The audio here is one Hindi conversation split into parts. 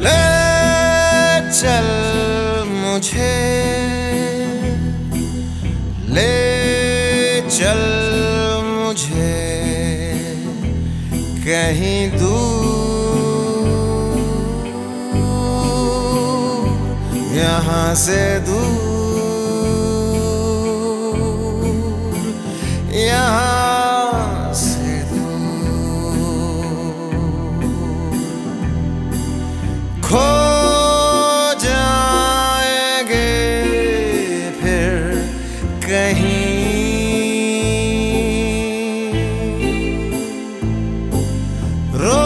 ले चल मुझे, ले चल मुझे कहीं दूर, यहाँ से दूर, यहाँ से दूर। खो जाएंगे फिर कहीं, रो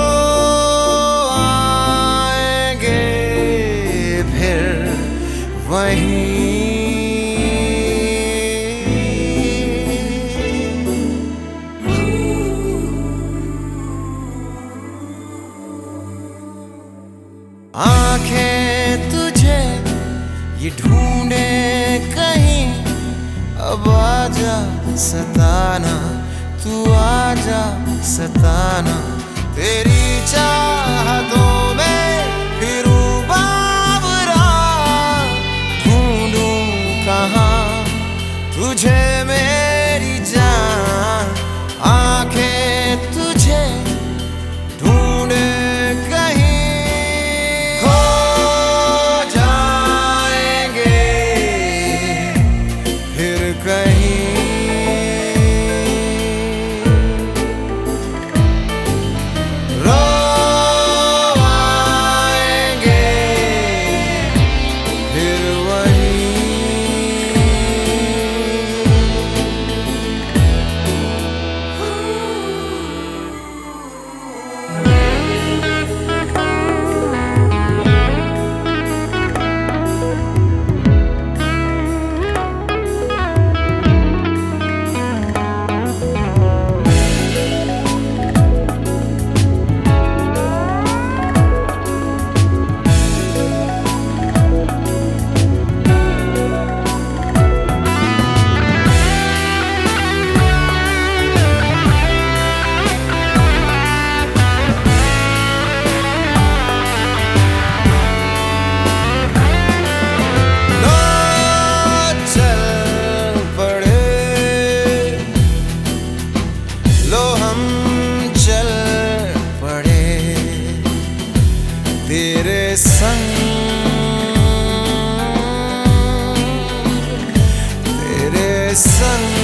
आएंगे फिर वहीं। आंखें तुझे ये ढूंढे कहीं, अब आजा सताना, तू आजा सताना। तेरी चाहतों में फिरूं बावरा, ढूंढूं कहाँ तुझे मेरी जान। आंखें तुझे ढूंढे कहीं, खो जाएंगे फिर कहीं, रो आएंगे फिर वहीं। तेरे संग, तेरे संग